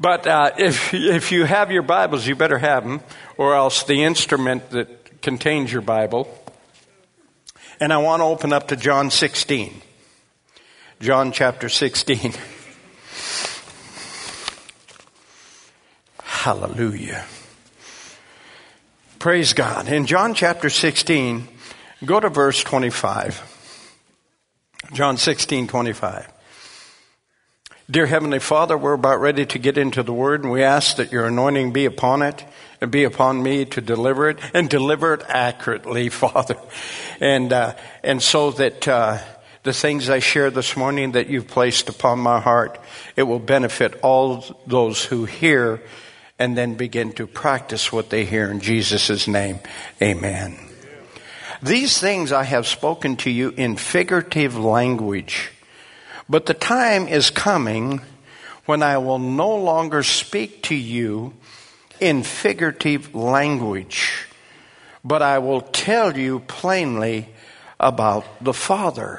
But if you have your Bibles, you better have them, or else the instrument that contains your Bible. And I want to open up to John 16. John chapter 16. Hallelujah. Praise God. In John chapter 16, go to verse 25. John 16:25. Dear Heavenly Father, we're about ready to get into the Word, and we ask that your anointing be upon it and be upon me to deliver it, and deliver it accurately, Father. And so that the things I share this morning that you've placed upon my heart, it will benefit all those who hear and then begin to practice what they hear in Jesus' name. Amen. These things I have spoken to you in figurative language, but the time is coming when I will no longer speak to you in figurative language, but I will tell you plainly about the Father.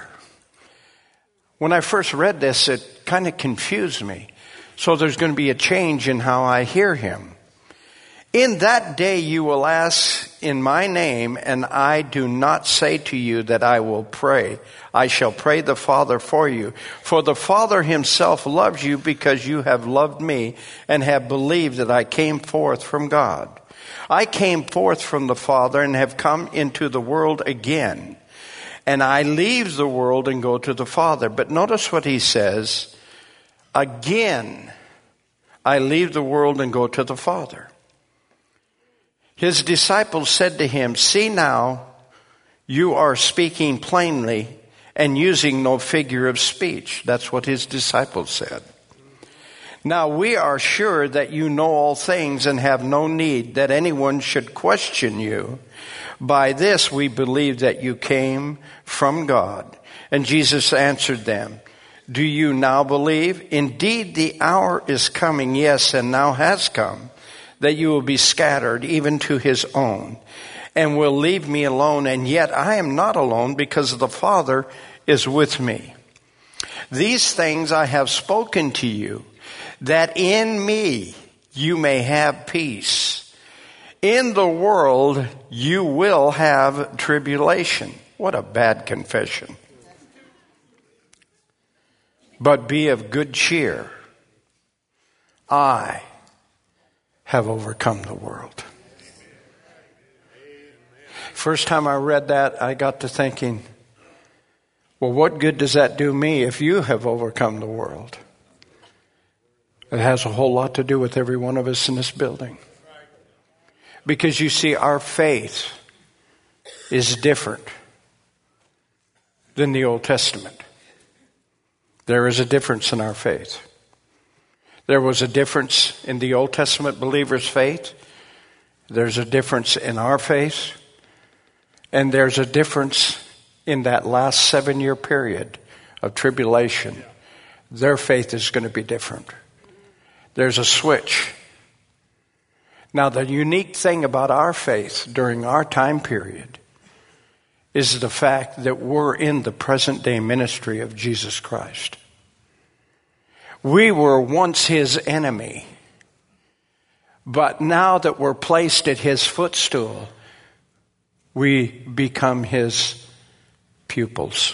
When I first read this, it kind of confused me. So there's going to be a change in how I hear him. In that day you will ask in my name, and I do not say to you that I will pray. I shall pray the Father for you. For the Father himself loves you because you have loved me and have believed that I came forth from God. I came forth from the Father and have come into the world again. And I leave the world and go to the Father. But notice what he says. Again, I leave the world and go to the Father. His disciples said to him, see now, you are speaking plainly and using no figure of speech. That's what his disciples said. Now we are sure that you know all things and have no need that anyone should question you. By this we believe that you came from God. And Jesus answered them, do you now believe? Indeed, the hour is coming, yes, and now has come, that you will be scattered even to his own, and will leave me alone. And yet I am not alone, because the Father is with me. These things I have spoken to you, that in me you may have peace. In the world you will have tribulation. What a bad confession. But be of good cheer. I have overcome the world. First time I read that, I got to thinking, well, what good does that do me if you have overcome the world? It has a whole lot to do with every one of us in this building. Because you see, our faith is different than the Old Testament. There is a difference in our faith. There was a difference in the Old Testament believer's faith. There's a difference in our faith. And there's a difference in that last 7-year period of tribulation. Their faith is going to be different. There's a switch. Now, the unique thing about our faith during our time period is the fact that we're in the present day ministry of Jesus Christ. We were once his enemy, but now that we're placed at his footstool, we become his pupils.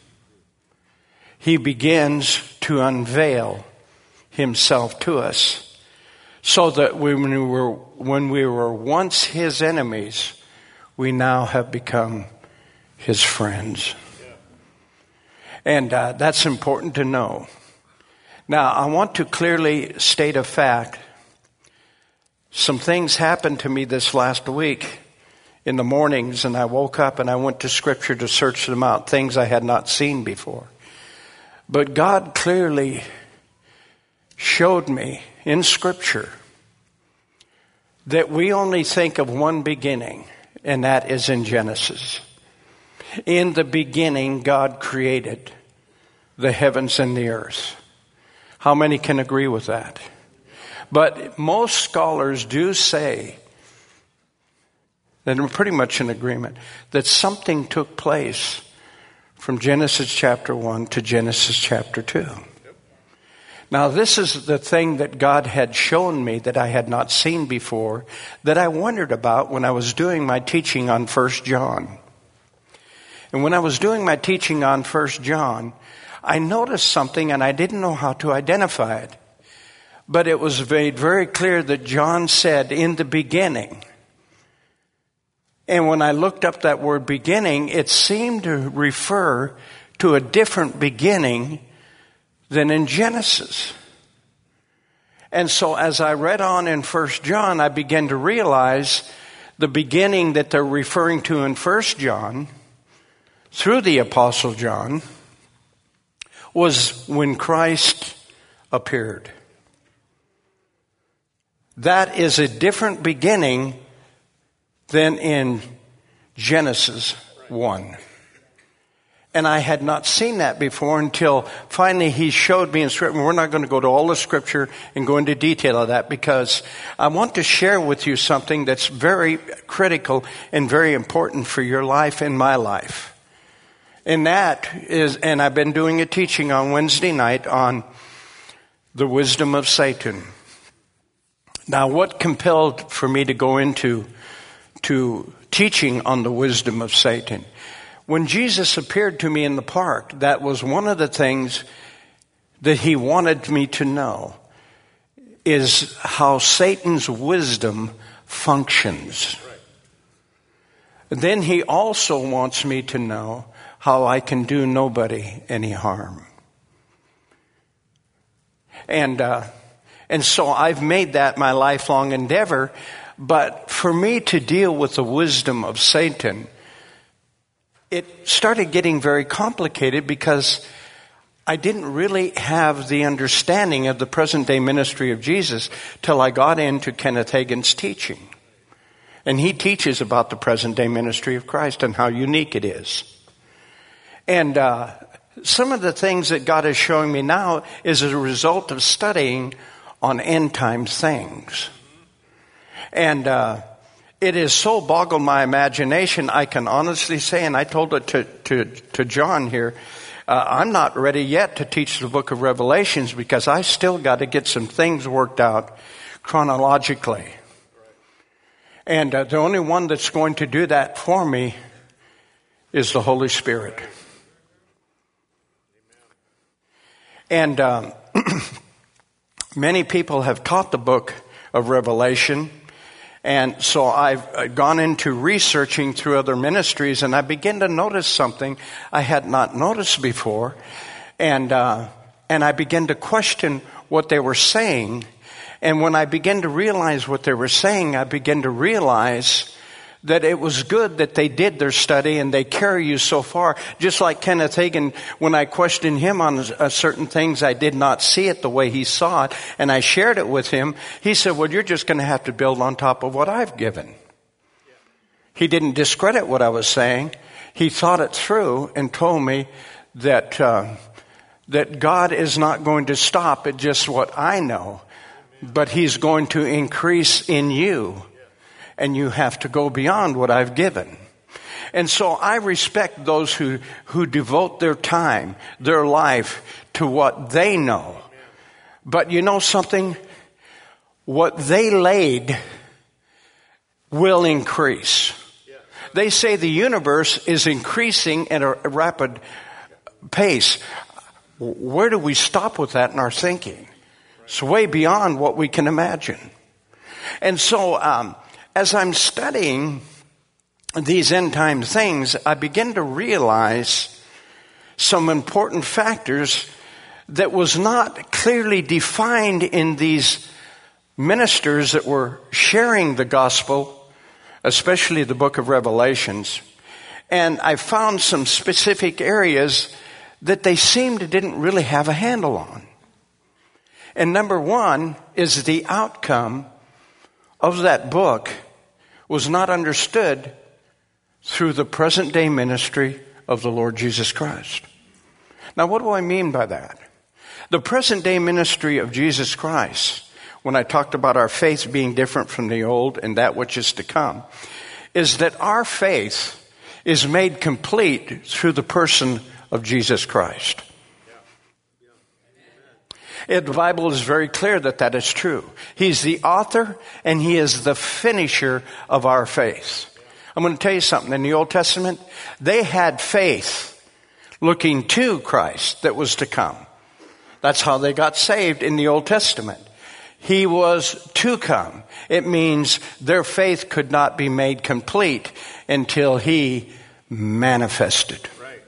He begins to unveil himself to us, so that when we were once his enemies, we now have become his friends. And that's important to know. Now, I want to clearly state a fact. Some things happened to me this last week in the mornings, and I woke up and I went to Scripture to search them out, things I had not seen before. But God clearly showed me in Scripture that we only think of one beginning, and that is in Genesis. In the beginning, God created the heavens and the earth. How many can agree with that? But most scholars do say, and we're pretty much in agreement, that something took place from Genesis chapter 1 to Genesis chapter 2. Now, this is the thing that God had shown me that I had not seen before, that I wondered about when I was doing my teaching on 1 John. And when I was doing my teaching on 1 John, I noticed something and I didn't know how to identify it. But it was made very clear that John said, in the beginning. And when I looked up that word beginning, it seemed to refer to a different beginning than in Genesis. And so as I read on in 1 John, I began to realize the beginning that they're referring to in 1 John, through the Apostle John, was when Christ appeared. That is a different beginning than in Genesis 1. And I had not seen that before until finally he showed me in Scripture. We're not going to go to all the Scripture and go into detail of that because I want to share with you something that's very critical and very important for your life and my life. And that is, and I've been doing a teaching on Wednesday night on the wisdom of Satan. Now, what compelled for me to go into teaching on the wisdom of Satan? When Jesus appeared to me in the park, that was one of the things that he wanted me to know, is how Satan's wisdom functions. Then he also wants me to know how I can do nobody any harm. And so I've made that my lifelong endeavor. But for me to deal with the wisdom of Satan, it started getting very complicated because I didn't really have the understanding of the present day ministry of Jesus till I got into Kenneth Hagin's teaching. And he teaches about the present day ministry of Christ and how unique it is. And some of the things that God is showing me now is a result of studying on end time things. And it has so boggled my imagination, I can honestly say, and I told it to John here, I'm not ready yet to teach the book of Revelations because I still got to get some things worked out chronologically. And the only one that's going to do that for me is the Holy Spirit. And many people have taught the book of Revelation. And so I've gone into researching through other ministries, and I began to notice something I had not noticed before. And I began to question what they were saying. And when I began to realize what they were saying, I began to realize that it was good that they did their study and they carry you so far. Just like Kenneth Hagin, when I questioned him on certain things, I did not see it the way he saw it, and I shared it with him. He said, well, you're just going to have to build on top of what I've given. He didn't discredit what I was saying. He thought it through and told me that God is not going to stop at just what I know, but he's going to increase in you. And you have to go beyond what I've given. And so I respect those who devote their time, their life to what they know. But you know something? What they laid will increase. They say the universe is increasing at a rapid pace. Where do we stop with that in our thinking? It's way beyond what we can imagine. And so, as I'm studying these end time things, I begin to realize some important factors that was not clearly defined in these ministers that were sharing the gospel, especially the book of Revelations. And I found some specific areas that they seemed to didn't really have a handle on. And number one is the outcome of that book was not understood through the present day ministry of the Lord Jesus Christ. Now, what do I mean by that? The present day ministry of Jesus Christ, when I talked about our faith being different from the old and that which is to come, is that our faith is made complete through the person of Jesus Christ. The Bible is very clear that that is true. He's the author and he is the finisher of our faith. I'm going to tell you something. In the Old Testament, they had faith looking to Christ that was to come. That's how they got saved in the Old Testament. He was to come. It means their faith could not be made complete until he manifested. Right.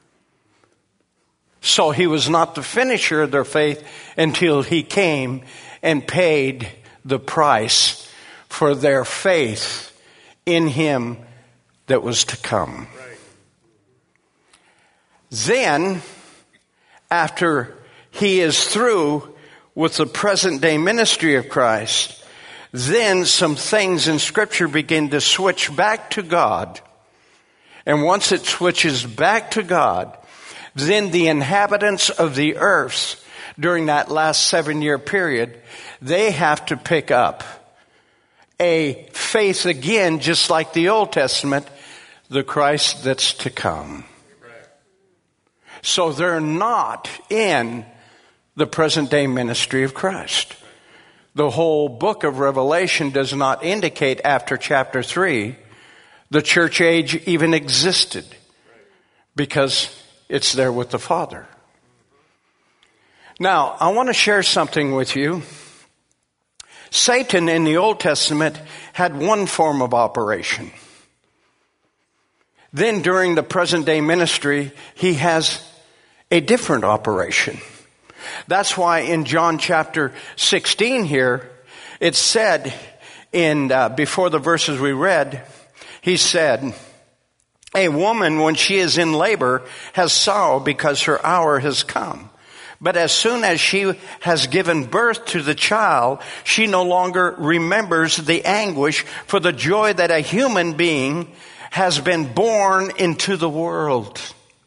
So he was not the finisher of their faith until he came and paid the price for their faith in him that was to come. Right. Then, after he is through with the present day ministry of Christ, then some things in Scripture begin to switch back to God. And once it switches back to God, then the inhabitants of the earth during that last 7-year period, they have to pick up a faith again, just like the Old Testament, the Christ that's to come. So they're not in the present day ministry of Christ. The whole book of Revelation does not indicate after chapter 3 the church age even existed, because it's there with the Father. Now, I want to share something with you. Satan in the Old Testament had one form of operation. Then during the present day ministry, he has a different operation. That's why in John chapter 16 here, it said before the verses we read, he said, a woman when she is in labor has sorrow because her hour has come. But as soon as she has given birth to the child, she no longer remembers the anguish for the joy that a human being has been born into the world.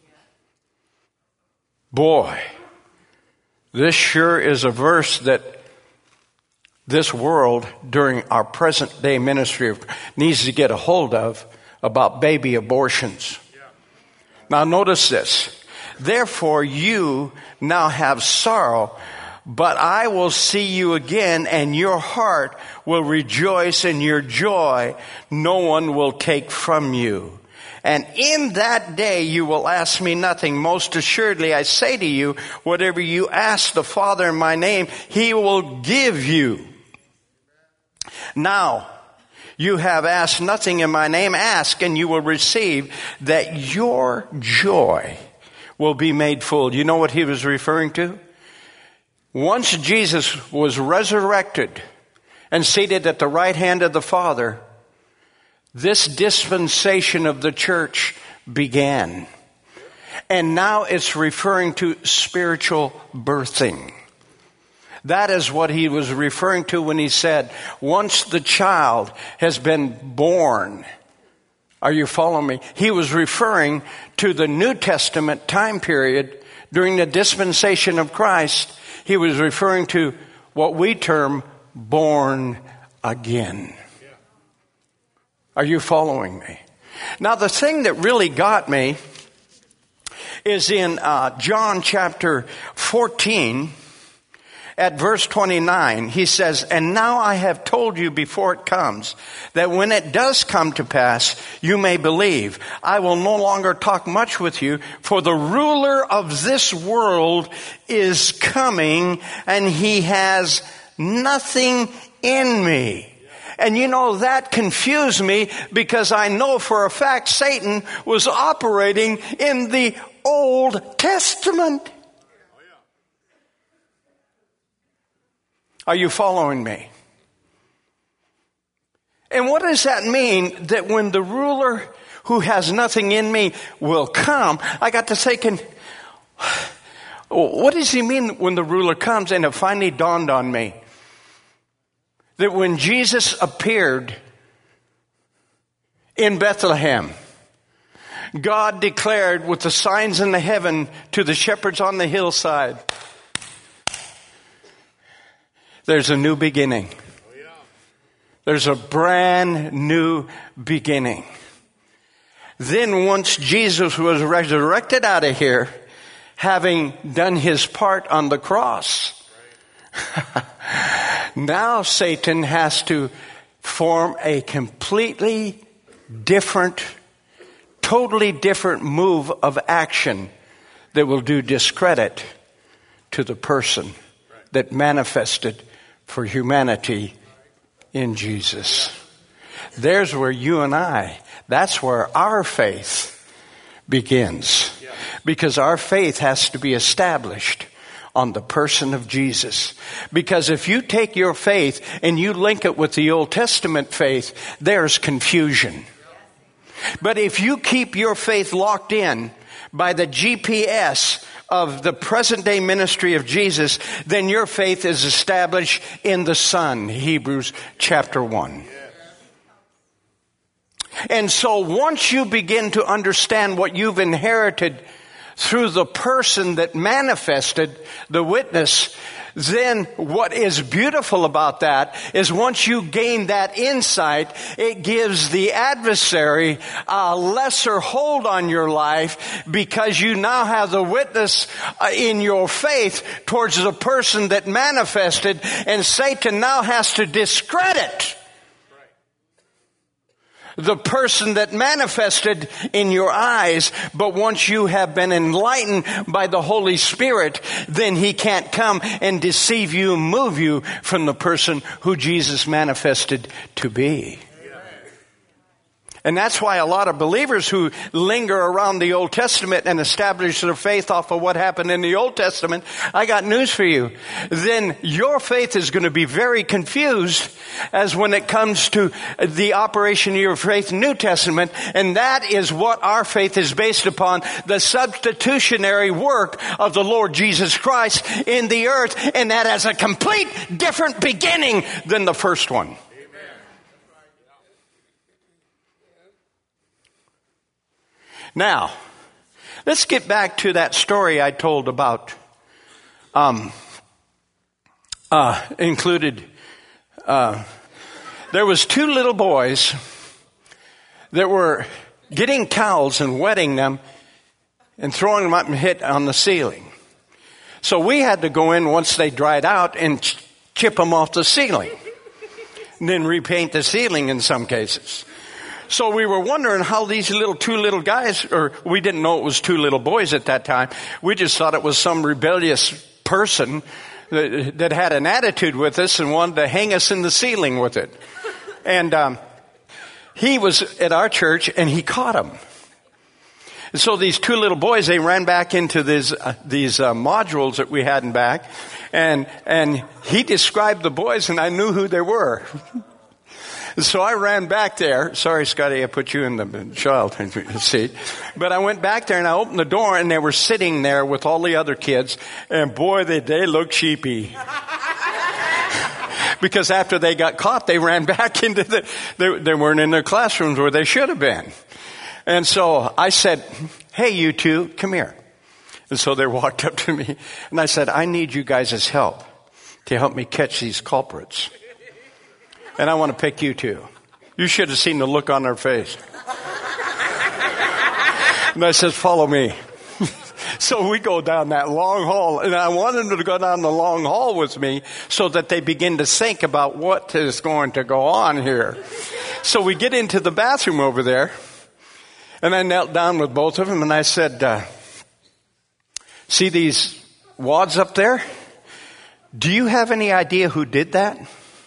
Boy, this sure is a verse that this world during our present day ministry needs to get a hold of about baby abortions. Now notice this. Therefore you now have sorrow, but I will see you again, and your heart will rejoice, and your joy no one will take from you. And in that day you will ask me nothing. Most assuredly I say to you, whatever you ask the Father in my name, he will give you. Now, you have asked nothing in my name. Ask and you will receive, that your joy will be made full. You know what he was referring to? Once Jesus was resurrected and seated at the right hand of the Father, this dispensation of the church began. And now it's referring to spiritual birthing. That is what he was referring to when he said, once the child has been born. Are you following me? He was referring to the New Testament time period during the dispensation of Christ. He was referring to what we term born again. Are you following me? Now the thing that really got me is in John chapter 14 at verse 29. He says, and now I have told you before it comes, that when it does come to pass, you may believe. I will no longer talk much with you, for the ruler of this world is coming, and he has nothing in me. And you know, that confused me, because I know for a fact Satan was operating in the Old Testament. Are you following me? And what does that mean, that when the ruler who has nothing in me will come? I got to thinking, what does he mean when the ruler comes? And it finally dawned on me that when Jesus appeared in Bethlehem, God declared with the signs in the heaven to the shepherds on the hillside, there's a new beginning. There's a brand new beginning. Then once Jesus was resurrected out of here, having done his part on the cross, Now Satan has to form a completely different, totally different move of action that will do discredit to the person that manifested for humanity in Jesus. There's where you and I, that's where our faith begins. Because our faith has to be established on the person of Jesus. Because if you take your faith and you link it with the Old Testament faith, there's confusion. But if you keep your faith locked in by the GPS of the present day ministry of Jesus, then your faith is established in the Son, Hebrews chapter 1. And so once you begin to understand what you've inherited through the person that manifested the witness, then what is beautiful about that is once you gain that insight, it gives the adversary a lesser hold on your life because you now have the witness in your faith towards the person that manifested, and Satan now has to discredit the person that manifested in your eyes. But once you have been enlightened by the Holy Spirit, then he can't come and deceive you and move you from the person who Jesus manifested to be. And that's why a lot of believers who linger around the Old Testament and establish their faith off of what happened in the Old Testament, I got news for you. Then your faith is going to be very confused as when it comes to the operation of your faith in the New Testament. And that is what our faith is based upon, the substitutionary work of the Lord Jesus Christ in the earth. And that has a complete different beginning than the first one. Now, let's get back to that story I told about, there was two little boys that were getting towels and wetting them and throwing them up and hit on the ceiling. So we had to go in once they dried out and chip them off the ceiling and then repaint the ceiling in some cases. So we were wondering how these two little guys, or we didn't know it was two little boys at that time. We just thought it was some rebellious person that had an attitude with us and wanted to hang us in the ceiling with it. And he was at our church and he caught them. And so these two little boys, they ran back into these modules that we had in back. And he described the boys and I knew who they were. So I ran back there. Sorry, Scotty, I put you in the child seat. But I went back there and I opened the door and they were sitting there with all the other kids. And boy, they looked sheepy. Because after they got caught, they ran back into they weren't in their classrooms where they should have been. And so I said, hey, you two, come here. And so they walked up to me and I said, I need you guys' help to help me catch these culprits. And I want to pick you two. You should have seen the look on their face. And I said, follow me. So we go down that long hall. And I wanted them to go down the long hall with me so that they begin to think about what is going to go on here. So we get into the bathroom over there. And I knelt down with both of them. And I said, see these wads up there? Do you have any idea who did that?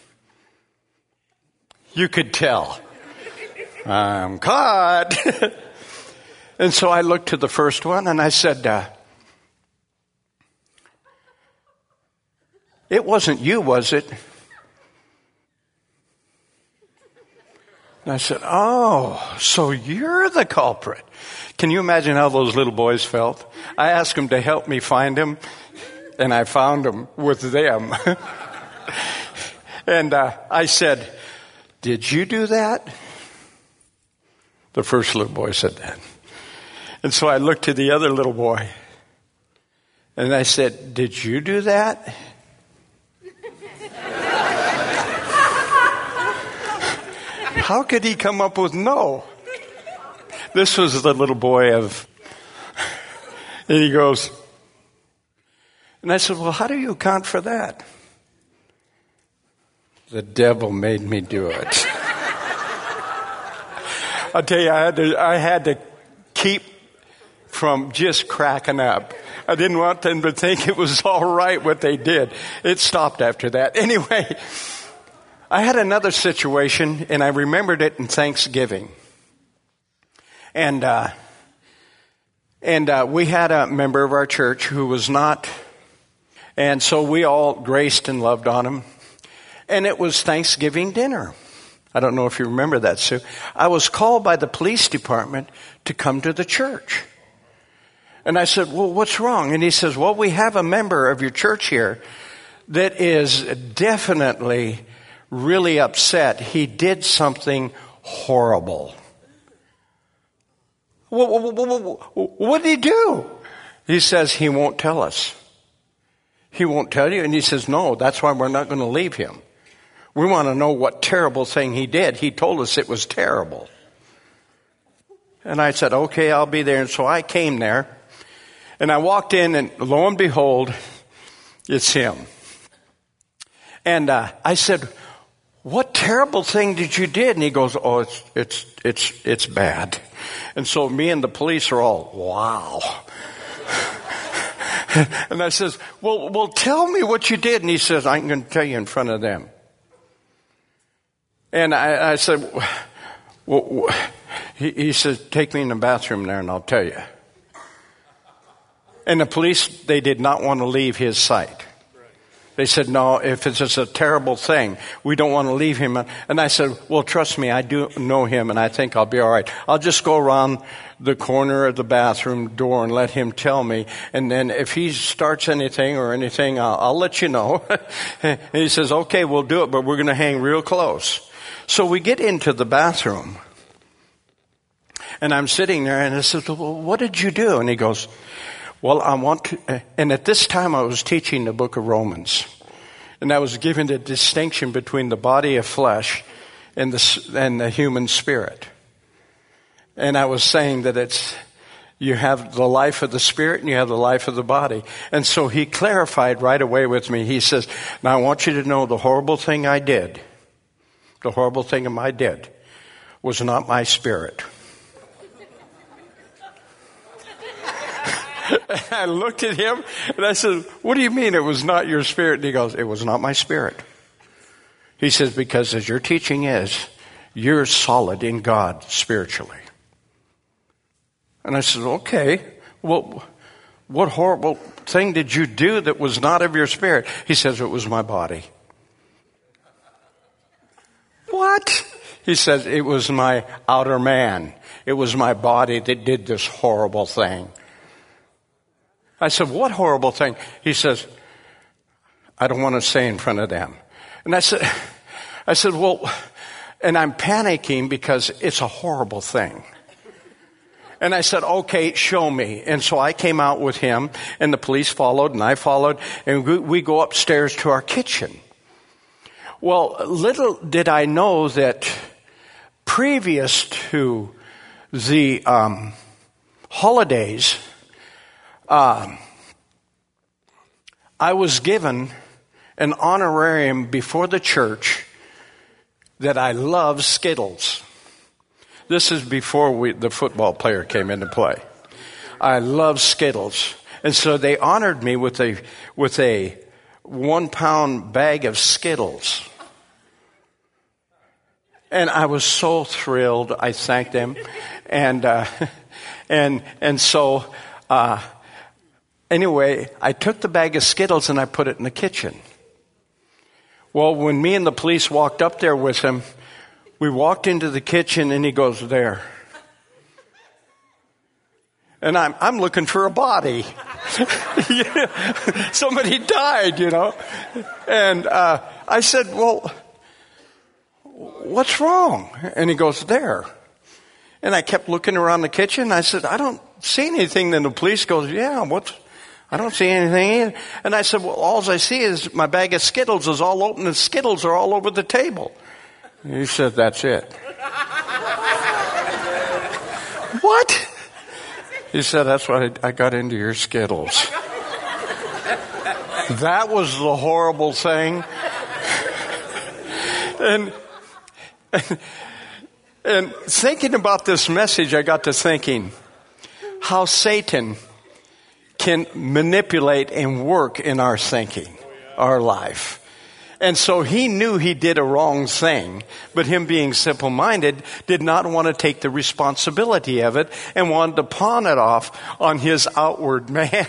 You could tell. I'm caught. And so I looked to the first one and I said, it wasn't you, was it? And I said, oh, so you're the culprit. Can you imagine how those little boys felt? I asked them to help me find him, and I found him with them. And I said, did you do that? The first little boy said that. And so I looked to the other little boy. And I said, did you do that? How could he come up with no? This was the little boy and he goes, and I said, well, how do you account for that? The devil made me do it. I'll tell you, I had to keep from just cracking up. I didn't want them to think it was all right what they did. It stopped after that. Anyway, I had another situation, and I remembered it in Thanksgiving. And we had a member of our church who was not, and so we all graced and loved on him. And it was Thanksgiving dinner. I don't know if you remember that, Sue. I was called by the police department to come to the church. And I said, well, what's wrong? And he says, well, we have a member of your church here that is definitely really upset. He did something horrible. What did he do? He says he won't tell us. He won't tell you. And he says, no, that's why we're not going to leave him. We want to know what terrible thing he did. He told us it was terrible. And I said, okay, I'll be there. And so I came there. And I walked in, and lo and behold, it's him. And I said, what terrible thing did you do? And he goes, oh, it's bad. And so me and the police are all, wow. And I says, well, tell me what you did. And he says, I'm going to tell you in front of them. And I said, well, he says, take me in the bathroom there and I'll tell you. And the police, they did not want to leave his sight. They said, no, if it's just a terrible thing, we don't want to leave him. And I said, well, trust me, I do know him and I think I'll be all right. I'll just go around the corner of the bathroom door and let him tell me. And then if he starts anything, I'll let you know. And he says, okay, we'll do it, but we're going to hang real close. So we get into the bathroom. And I'm sitting there and I said, well, what did you do? And he goes, well, I want to, and at this time I was teaching the book of Romans. And I was giving the distinction between the body of flesh and the human spirit. And I was saying that you have the life of the spirit and you have the life of the body. And so he clarified right away with me. He says, now I want you to know the horrible thing I did, the horrible thing I did was not my spirit. I looked at him and I said, what do you mean it was not your spirit? And he goes, it was not my spirit. He says, because as your teaching is, you're solid in God spiritually. And I said, okay, well, what horrible thing did you do that was not of your spirit? He says, it was my body. What? He says, it was my outer man. It was my body that did this horrible thing. I said, what horrible thing? He says, I don't want to say in front of them. And I said, well, and I'm panicking because it's a horrible thing. And I said, okay, show me. And so I came out with him and the police followed and I followed and we go upstairs to our kitchen. Well, little did I know that previous to the holidays, I was given an honorarium before the church that I love Skittles. This is before the football player came into play. I love Skittles. And so they honored me with a 1-pound bag of Skittles. And I was so thrilled. I thanked them. So anyway, I took the bag of Skittles and I put it in the kitchen. Well, when me and the police walked up there with him, we walked into the kitchen and he goes, there. And I'm looking for a body. Somebody died, And I said, well, what's wrong? And he goes, there. And I kept looking around the kitchen. I said, I don't see anything. Then the police goes, yeah, I don't see anything. And I said, well, all I see is my bag of Skittles is all open and Skittles are all over the table. And he said, that's it. What? He said, that's why I got into your Skittles. That was the horrible thing. And thinking about this message, I got to thinking how Satan can manipulate and work in our thinking, our life. And so he knew he did a wrong thing, but him being simple-minded did not want to take the responsibility of it and wanted to pawn it off on his outward man.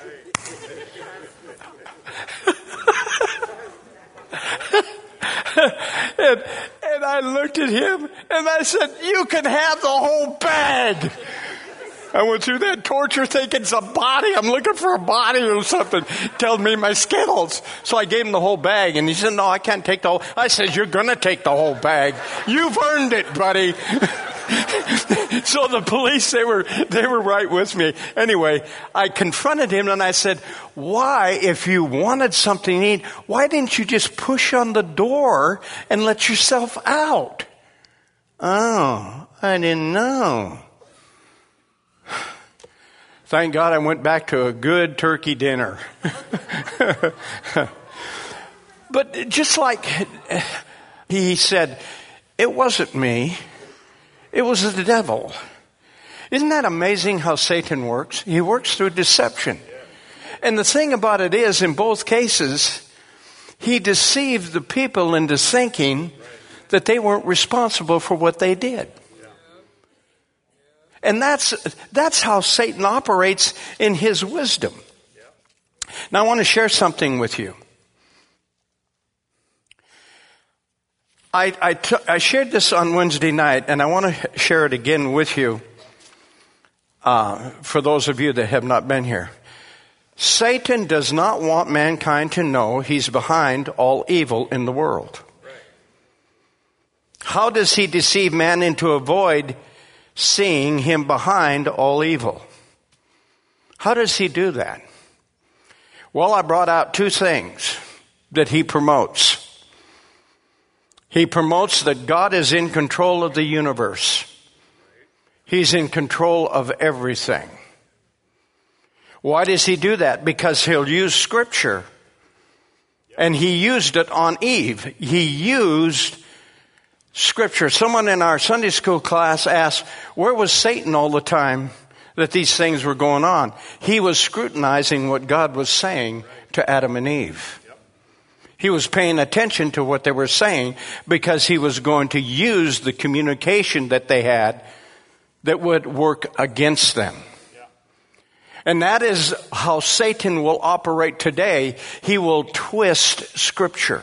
And I looked at him and I said, "You can have the whole bag." I went through that torture thinking it's a body. I'm looking for a body or something. Telling me my Skittles. So I gave him the whole bag. And he said, "No, I can't take the whole." I said, "You're going to take the whole bag. You've earned it, buddy." So the police, they were right with me. Anyway, I confronted him and I said, "Why, if you wanted something to eat, why didn't you just push on the door and let yourself out?" "Oh, I didn't know." Thank God I went back to a good turkey dinner. But just like he said, it wasn't me. It was the devil. Isn't that amazing how Satan works? He works through deception. And the thing about it is, in both cases, he deceived the people into thinking that they weren't responsible for what they did. And that's how Satan operates in his wisdom. Now I want to share something with you. I shared this on Wednesday night, and I want to share it again with you for those of you that have not been here. Satan does not want mankind to know he's behind all evil in the world. How does he deceive man into avoid seeing him behind all evil? How does he do that? Well, I brought out two things that he promotes. He promotes that God is in control of the universe. He's in control of everything. Why does he do that? Because he'll use Scripture. And he used it on Eve. He used Scripture. Someone in our Sunday school class asked, where was Satan all the time that these things were going on? He was scrutinizing what God was saying to Adam and Eve. He was paying attention to what they were saying because he was going to use the communication that they had that would work against them. And that is how Satan will operate today. He will twist Scripture.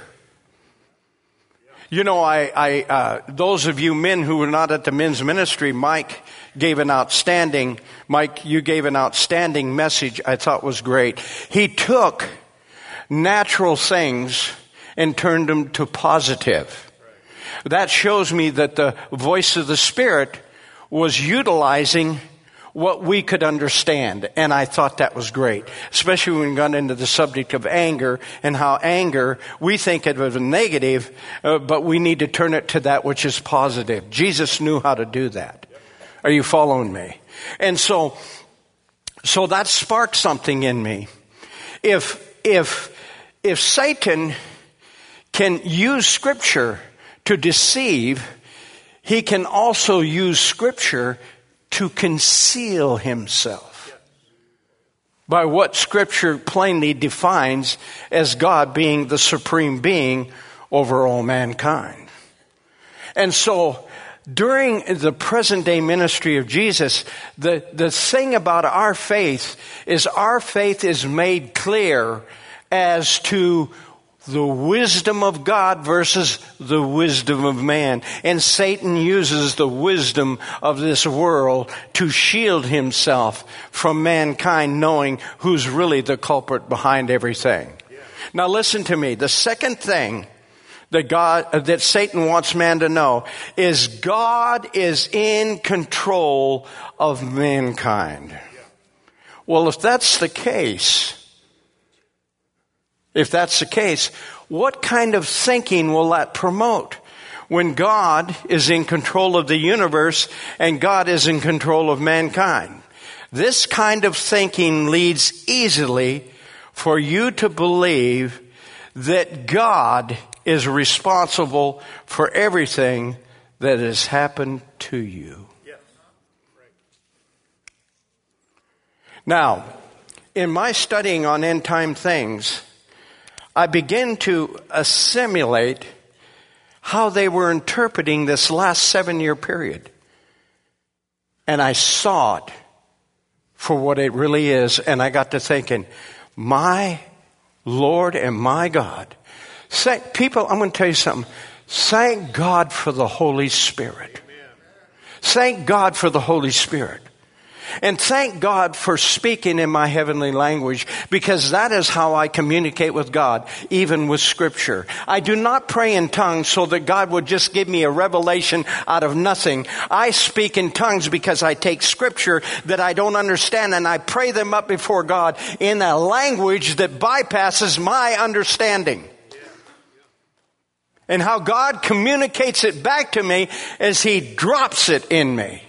You know, those of you men who were not at the men's ministry, Mike, you gave an outstanding message I thought was great. He took natural things and turned them to positive. That shows me that the voice of the Spirit was utilizing what we could understand. And I thought that was great. Especially when we got into the subject of anger and how anger, we think of it as a negative, but we need to turn it to that which is positive. Jesus knew how to do that. Are you following me? And so that sparked something in me. If Satan can use Scripture to deceive, he can also use Scripture to conceal himself by what Scripture plainly defines as God being the supreme being over all mankind. And so during the present day ministry of Jesus, the thing about our faith is made clear as to the wisdom of God versus the wisdom of man. And Satan uses the wisdom of this world to shield himself from mankind, knowing who's really the culprit behind everything. Yeah. Now listen to me. The second thing that Satan wants man to know is God is in control of mankind. Yeah. Well, if that's the case, what kind of thinking will that promote when God is in control of the universe and God is in control of mankind? This kind of thinking leads easily for you to believe that God is responsible for everything that has happened to you. Now, in my studying on end time things, I begin to assimilate how they were interpreting this last 7-year period. And I saw it for what it really is, and I got to thinking, my Lord and my God. People, I'm going to tell you something. Thank God for the Holy Spirit. Thank God for the Holy Spirit. And thank God for speaking in my heavenly language, because that is how I communicate with God, even with Scripture. I do not pray in tongues so that God would just give me a revelation out of nothing. I speak in tongues because I take Scripture that I don't understand and I pray them up before God in a language that bypasses my understanding. And how God communicates it back to me as He drops it in me.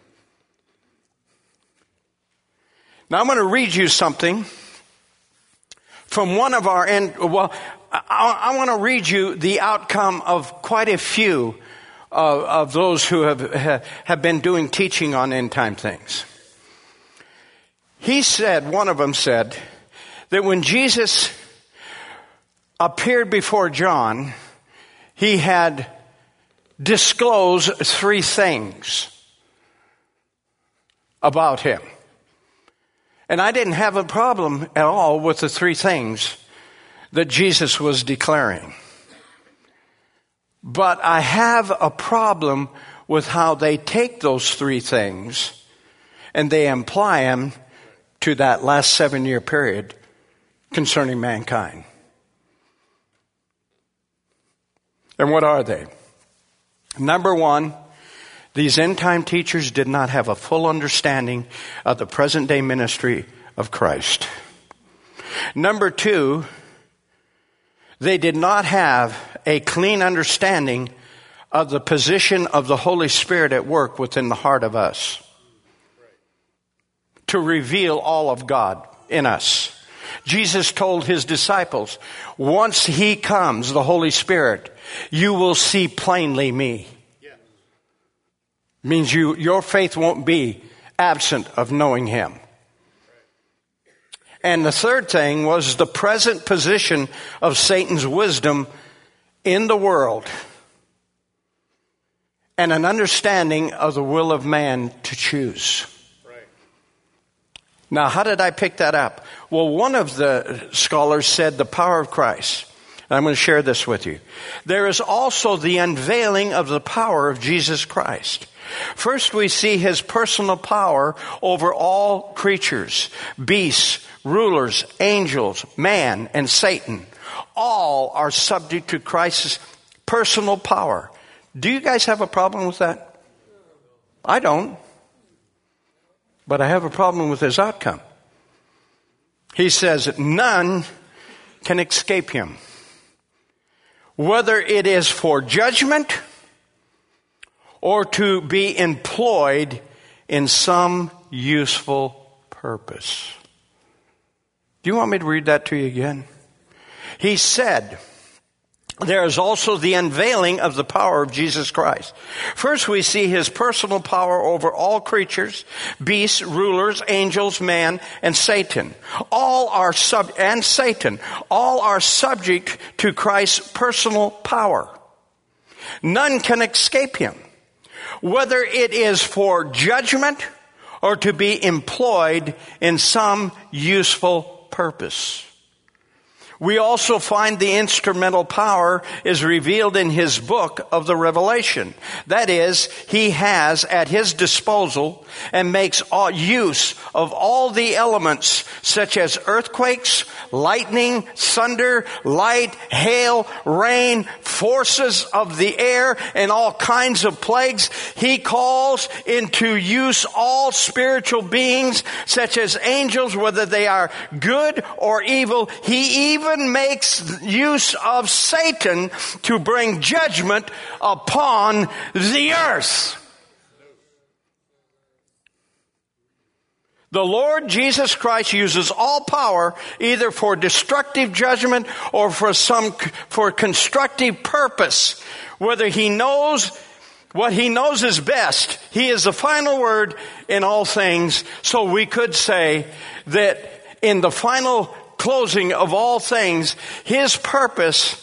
Now I'm going to read you something from one of our I want to read you the outcome of quite a few of those who have been doing teaching on end time things. One of them said, that when Jesus appeared before John, he had disclosed 3 things about him. And I didn't have a problem at all with the 3 things that Jesus was declaring. But I have a problem with how they take those 3 things and they apply them to that last 7-year period concerning mankind. And what are they? Number 1, these end-time teachers did not have a full understanding of the present-day ministry of Christ. Number 2, they did not have a clean understanding of the position of the Holy Spirit at work within the heart of us to reveal all of God in us. Jesus told His disciples, once He comes, the Holy Spirit, you will see plainly me. Means your faith won't be absent of knowing Him. And the third thing was the present position of Satan's wisdom in the world and an understanding of the will of man to choose. Now, how did I pick that up? Well, one of the scholars said the power of Christ. And I'm going to share this with you. There is also the unveiling of the power of Jesus Christ. First, we see His personal power over all creatures, beasts, rulers, angels, man, and Satan. All are subject to Christ's personal power. Do you guys have a problem with that? I don't. But I have a problem with His outcome. He says, none can escape Him. Whether it is for judgment or to be employed in some useful purpose. Do you want me to read that to you again? He said, there is also the unveiling of the power of Jesus Christ. First, we see His personal power over all creatures, beasts, rulers, angels, man, and Satan. All are subject to Christ's personal power. None can escape Him. Whether it is for judgment or to be employed in some useful purpose. We also find the instrumental power is revealed in His book of the Revelation. That is, He has at His disposal and makes use of all the elements such as earthquakes, lightning, thunder, light, hail, rain, forces of the air, and all kinds of plagues. He calls into use all spiritual beings such as angels, whether they are good or evil. He even makes use of Satan to bring judgment upon the earth. The Lord Jesus Christ uses all power either for destructive judgment or for constructive purpose. Whether he knows what he knows is best, he is the final word in all things. So we could say that in the final closing of all things, his purpose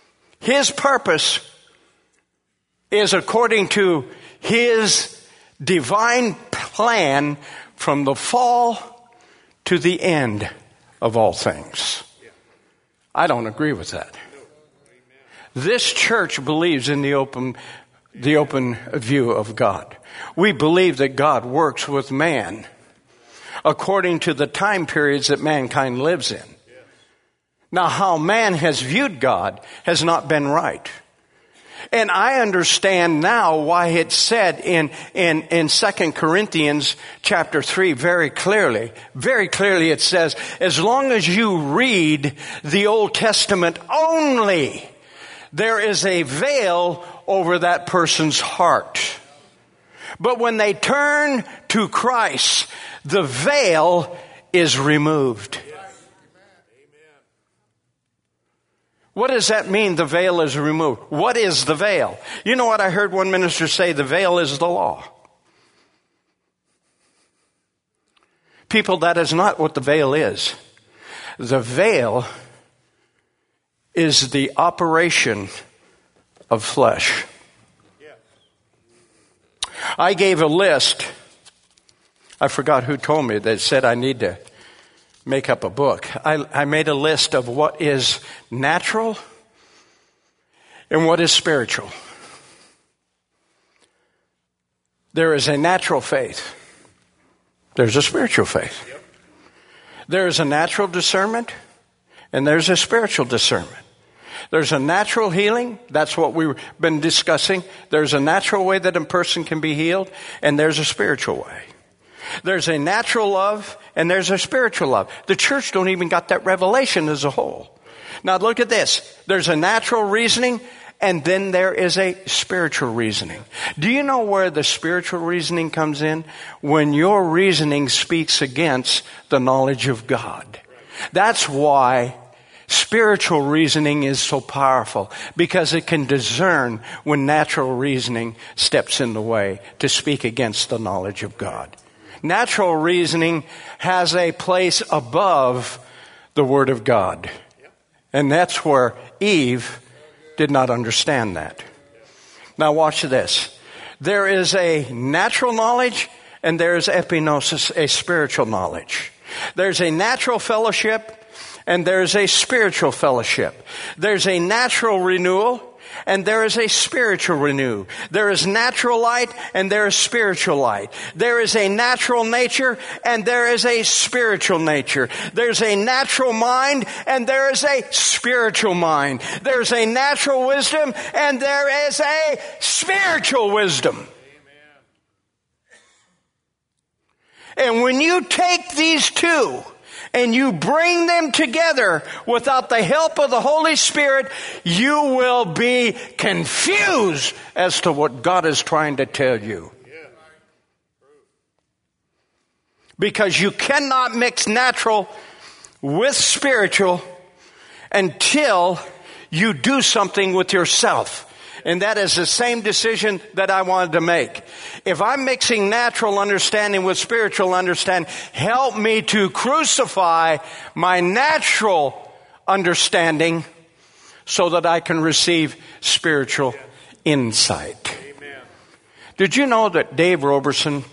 is according to his divine plan from the fall to the end of all things. I don't agree with that. This church believes in the open view of God. We believe that God works with man according to the time periods that mankind lives in. Now, how man has viewed God has not been right. And I understand now why it's said in 2 Corinthians chapter 3 very clearly it says, as long as you read the Old Testament only, there is a veil over that person's heart. But when they turn to Christ, the veil is removed. What does that mean, the veil is removed? What is the veil? You know what I heard one minister say? The veil is the law. People, that is not what the veil is. The veil is the operation of flesh. I gave a list. I forgot who told me that said I need to make up a book. I made a list of what is natural and what is spiritual. There is a natural faith. There's a spiritual faith. There is a natural discernment and there's a spiritual discernment. There's a natural healing. That's what we've been discussing. There's a natural way that a person can be healed, and there's a spiritual way. There's a natural love, and there's a spiritual love. The church don't even got that revelation as a whole. Now look at this. There's a natural reasoning, and then there is a spiritual reasoning. Do you know where the spiritual reasoning comes in? When your reasoning speaks against the knowledge of God. That's why spiritual reasoning is so powerful, because it can discern when natural reasoning steps in the way to speak against the knowledge of God. Natural reasoning has a place above the Word of God. And that's where Eve did not understand that. Now watch this. There is a natural knowledge and there is epignosis, a spiritual knowledge. There's a natural fellowship and there's a spiritual fellowship. There's a natural renewal and there is a spiritual renew. There is natural light and there is spiritual light. There is a natural nature and there is a spiritual nature. There's a natural mind and there is a spiritual mind. There's a natural wisdom and there is a spiritual wisdom. And when you take these two and you bring them together without the help of the Holy Spirit, you will be confused as to what God is trying to tell you. Because you cannot mix natural with spiritual until you do something with yourself. And that is the same decision that I wanted to make. If I'm mixing natural understanding with spiritual understanding, help me to crucify my natural understanding so that I can receive spiritual insight. Amen. Did you know that Dave Roberson,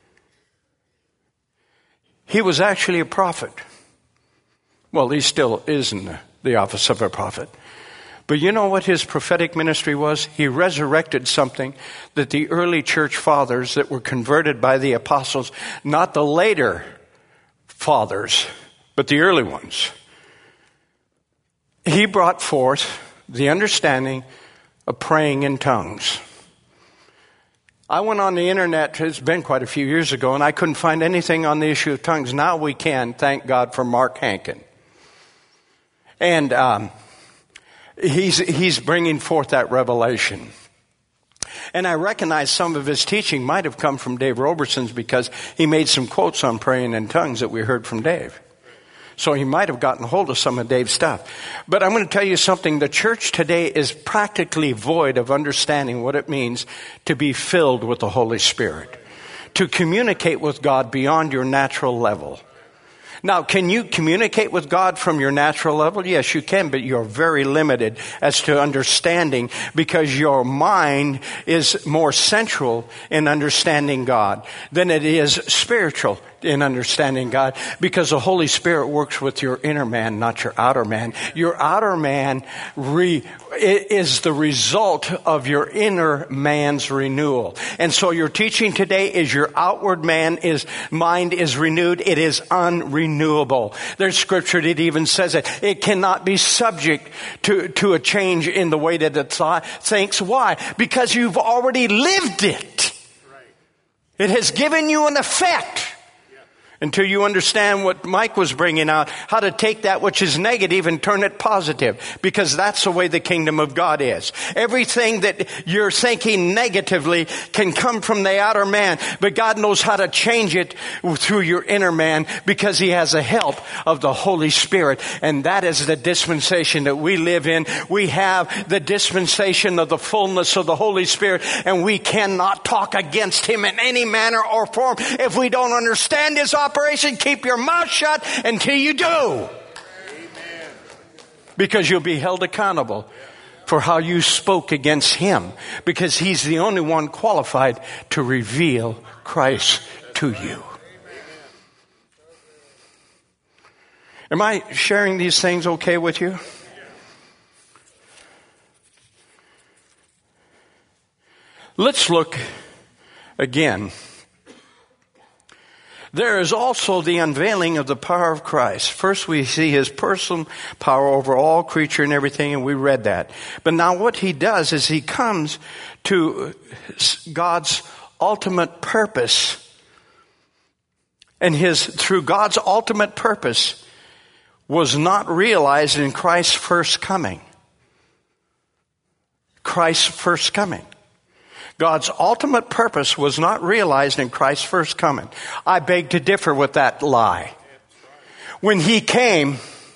he was actually a prophet? Well, he still is in the office of a prophet. But you know what his prophetic ministry was? He resurrected something that the early church fathers that were converted by the apostles, not the later fathers, but the early ones. He brought forth the understanding of praying in tongues. I went on the internet, it's been quite a few years ago, and I couldn't find anything on the issue of tongues. Now we can, thank God for Mark Hankin. And He's bringing forth that revelation. And I recognize some of his teaching might have come from Dave Roberson's because he made some quotes on praying in tongues that we heard from Dave. So he might have gotten hold of some of Dave's stuff. But I'm going to tell you something. The church today is practically void of understanding what it means to be filled with the Holy Spirit, to communicate with God beyond your natural level. Now, can you communicate with God from your natural level? Yes, you can, but you're very limited as to understanding because your mind is more central in understanding God than it is spiritual in understanding God, because the Holy Spirit works with your inner man, not your outer man. Your outer man is the result of your inner man's renewal. And so your teaching today is your outward mind is renewed. It is unrenewable. There's scripture that even says it. It cannot be subject to a change in the way that it thinks. Why? Because you've already lived it. It has given you an effect. Until you understand what Mike was bringing out, how to take that which is negative and turn it positive. Because that's the way the kingdom of God is. Everything that you're thinking negatively can come from the outer man. But God knows how to change it through your inner man because He has the help of the Holy Spirit. And that is the dispensation that we live in. We have the dispensation of the fullness of the Holy Spirit. And we cannot talk against Him in any manner or form if we don't understand His operation. Keep your mouth shut until you do. Amen. Because you'll be held accountable for how you spoke against Him. Because He's the only one qualified to reveal Christ to you. Am I sharing these things okay with you? Let's look again. There is also the unveiling of the power of Christ. First we see His personal power over all creature and everything, and we read that. But now what He does is He comes to God's ultimate purpose. And through God's ultimate purpose was not realized in Christ's first coming. Christ's first coming. God's ultimate purpose was not realized in Christ's first coming. I beg to differ with that lie. When He came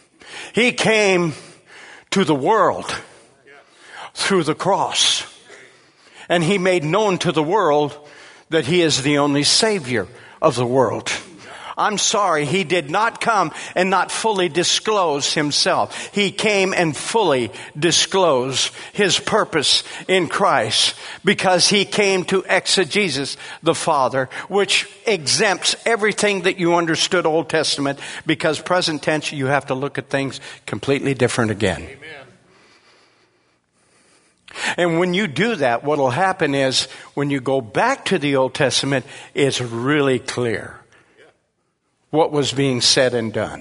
to the world through the cross. And He made known to the world that He is the only Savior of the world. I'm sorry, He did not come and not fully disclose Himself. He came and fully disclosed His purpose in Christ because He came to exegesis the Father, which exempts everything that you understood Old Testament, because present tense you have to look at things completely different again. Amen. And when you do that, what will happen is when you go back to the Old Testament, it's really clear what was being said and done.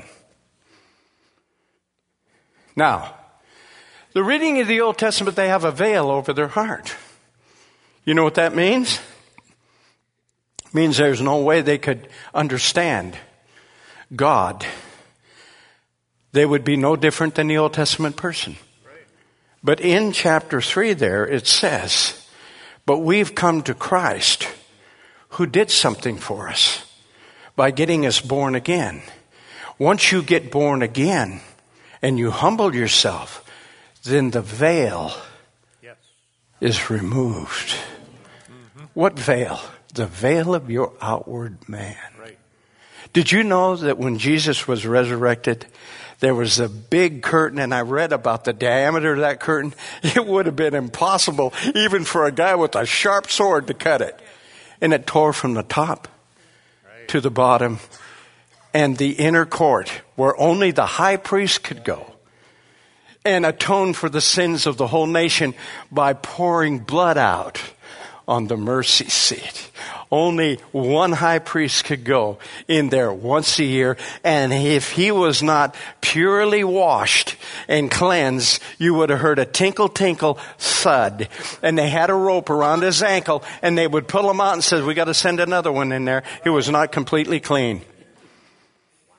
Now, the reading of the Old Testament, they have a veil over their heart. You know what that means? It means there's no way they could understand God. They would be no different than the Old Testament person. But in chapter 3 there, it says, but we've come to Christ who did something for us by getting us born again. Once you get born again and you humble yourself, then the veil is removed. Mm-hmm. What veil? The veil of your outward man. Right. Did you know that when Jesus was resurrected, there was a big curtain, and I read about the diameter of that curtain. It would have been impossible even for a guy with a sharp sword to cut it. And it tore from the top to the bottom, and the inner court where only the high priest could go and atone for the sins of the whole nation by pouring blood out on the mercy seat. Only one high priest could go in there once a year, and if he was not purely washed and cleansed, you would have heard a tinkle, tinkle, thud. And they had a rope around his ankle, and they would pull him out and say, we got to send another one in there. He was not completely clean.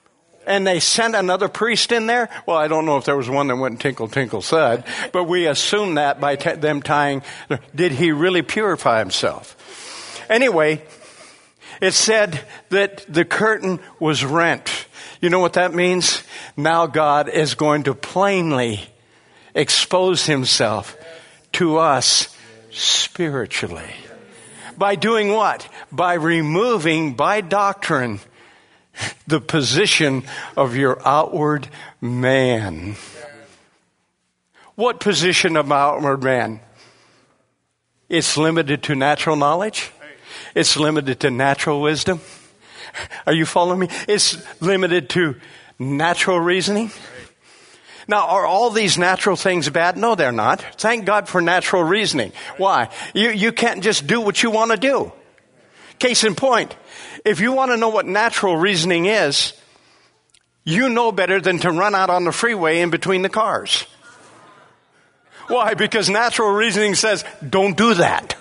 And they sent another priest in there. Well, I don't know if there was one that went tinkle, tinkle, said, but we assume that by them tying. Did he really purify himself? Anyway, it said that the curtain was rent. You know what that means? Now God is going to plainly expose himself to us spiritually. By doing what? By removing, by doctrine, the position of your outward man. What position of outward man? It's limited to natural knowledge. It's limited to natural wisdom. Are you following me? It's limited to natural reasoning. Now, are all these natural things bad? No, they're not. Thank God for natural reasoning. Why? You can't just do what you want to do. Case in point, if you want to know what natural reasoning is, you know better than to run out on the freeway in between the cars. Why? Because natural reasoning says, don't do that.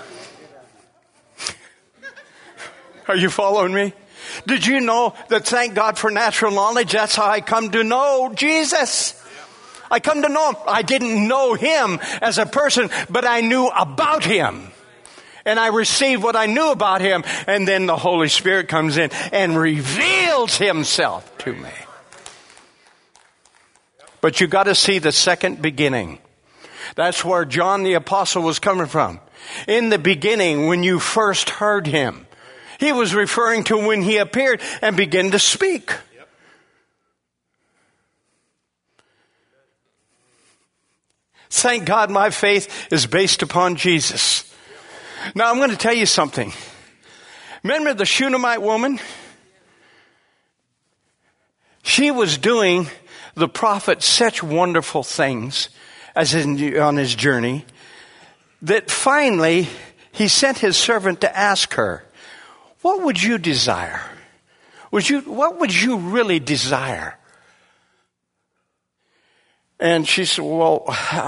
Are you following me? Did you know that, thank God for natural knowledge, that's how I come to know Jesus? I come to know him. I didn't know him as a person, but I knew about him. And I received what I knew about him. And then the Holy Spirit comes in and reveals himself to me. But you got to see the second beginning. That's where John the Apostle was coming from. In the beginning, when you first heard him, he was referring to when he appeared and began to speak. Thank God my faith is based upon Jesus. Now I'm going to tell you something. Remember the Shunammite woman? She was doing the prophet such wonderful things on his journey that finally he sent his servant to ask her, what would you desire? What would you really desire? And she said, well,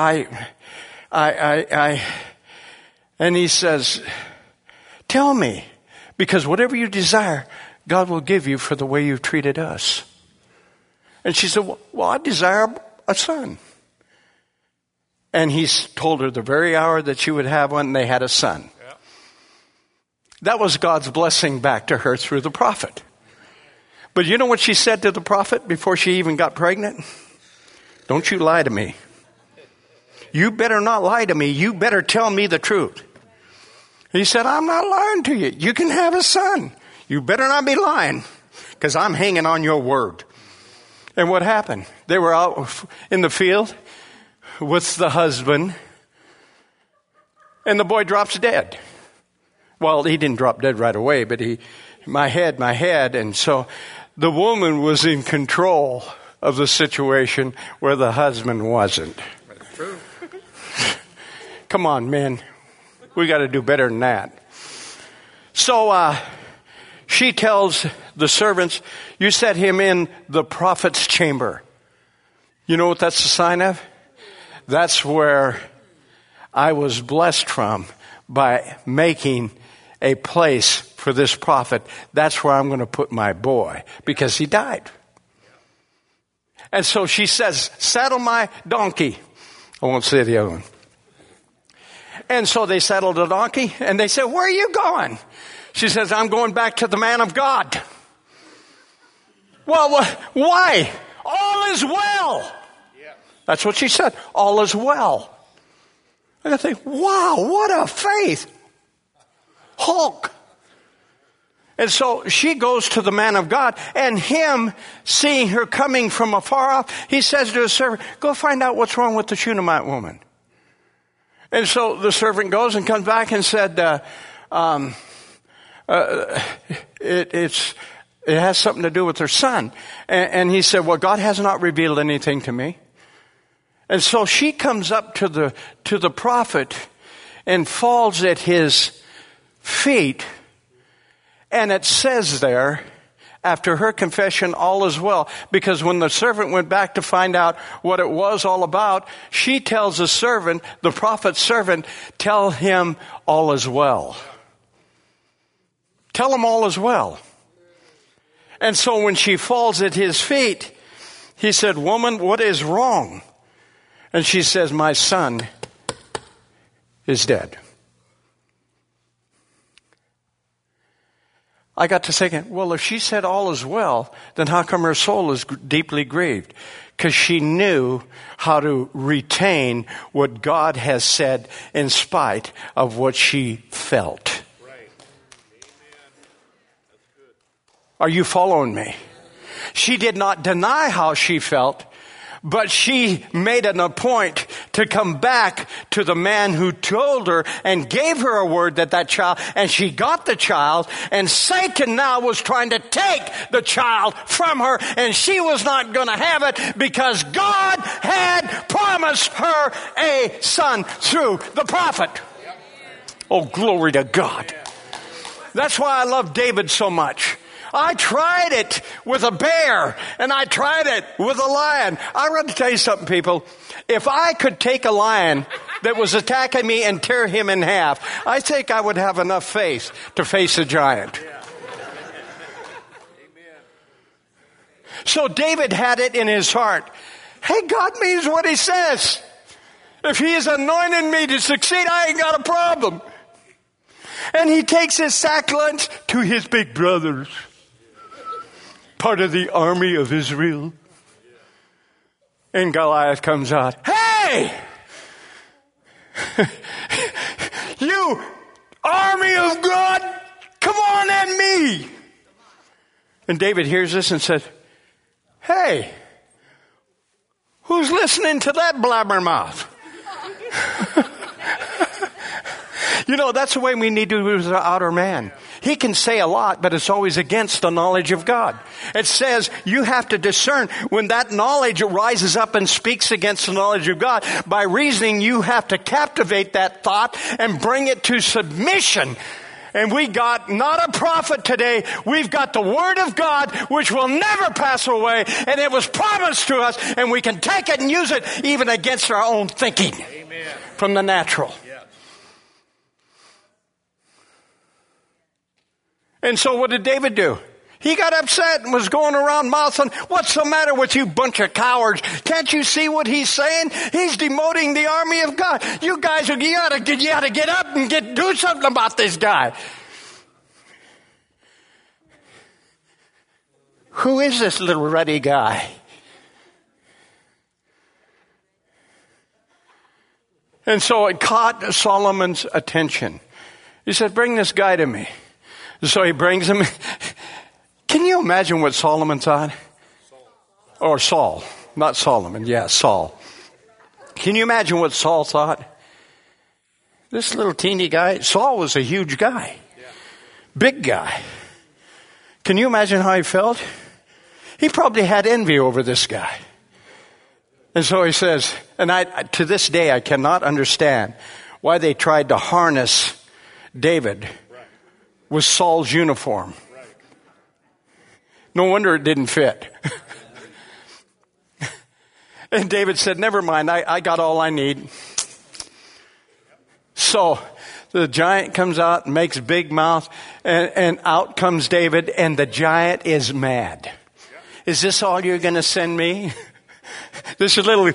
and he says, tell me, because whatever you desire, God will give you for the way you've treated us. And she said, well, I desire a son. And he told her the very hour that she would have one, and they had a son. That was God's blessing back to her through the prophet. But you know what she said to the prophet before she even got pregnant? Don't you lie to me. You better not lie to me. You better tell me the truth. He said, I'm not lying to you. You can have a son. You better not be lying, because I'm hanging on your word. And what happened? They were out in the field with the husband, and the boy drops dead. Well, he didn't drop dead right away, but my head. And so the woman was in control of the situation where the husband wasn't. That's true. Come on, men. We got to do better than that. So she tells the servants, you set him in the prophet's chamber. You know what that's a sign of? That's where I was blessed from by making a place for this prophet. That's where I'm going to put my boy, because he died. And so she says, saddle my donkey. I won't say the other one. And so they saddled the donkey, and they said, where are you going? She says, I'm going back to the man of God. Well, why? All is well. That's what she said. All is well. And I think, wow, what a faith. Hulk. And so she goes to the man of God, and him seeing her coming from afar off, he says to his servant, go find out what's wrong with the Shunammite woman. And so the servant goes and comes back and said, it has something to do with her son. And he said, well, God has not revealed anything to me. And so she comes up to the prophet and falls at his feet. And it says there, after her confession, all is well. Because when the servant went back to find out what it was all about, she tells the servant, the prophet's servant, tell him all is well. Tell him all is well. And so when she falls at his feet, he said, "Woman, what is wrong?" And she says, "My son is dead." I got to thinking, well, if she said all is well, then how come her soul is deeply grieved? Because she knew how to retain what God has said in spite of what she felt. Right. Amen. That's good. Are you following me? She did not deny how she felt, but she made it a point to come back to the man who told her and gave her a word that child, and she got the child, and Satan now was trying to take the child from her, and she was not going to have it because God had promised her a son through the prophet. Oh, glory to God. That's why I love David so much. I tried it with a bear, and I tried it with a lion. I want to tell you something, people. If I could take a lion that was attacking me and tear him in half, I think I would have enough faith to face a giant. So David had it in his heart. Hey, God means what he says. If he is anointing me to succeed, I ain't got a problem. And he takes his sack lunch to his big brothers, part of the army of Israel. And Goliath comes out. Hey! You army of God, come on at me! And David hears this and says, hey, who's listening to that blabbermouth? You know, that's the way we need to do with our outer man. He can say a lot, but it's always against the knowledge of God. It says you have to discern when that knowledge rises up and speaks against the knowledge of God. By reasoning, you have to captivate that thought and bring it to submission. And we got not a prophet today. We've got the Word of God, which will never pass away. And it was promised to us, and we can take it and use it even against our own thinking. Amen. From the natural. Yes. And so what did David do? He got upset and was going around mouthing, what's the matter with you bunch of cowards? Can't you see what he's saying? He's demoting the army of God. You guys, you ought to get up and do something about this guy. Who is this little ruddy guy? And so it caught Solomon's attention. He said, bring this guy to me. So he brings him. Can you imagine what Solomon thought? Or Saul. Not Solomon. Yeah, Saul. Can you imagine what Saul thought? This little teeny guy. Saul was a huge guy. Big guy. Can you imagine how he felt? He probably had envy over this guy. And so he says, and to this day I cannot understand why they tried to harness David with Saul's uniform. No wonder it didn't fit. And David said, never mind, I got all I need. So the giant comes out and makes big mouth, and out comes David, and the giant is mad. Is this all you're going to send me? This little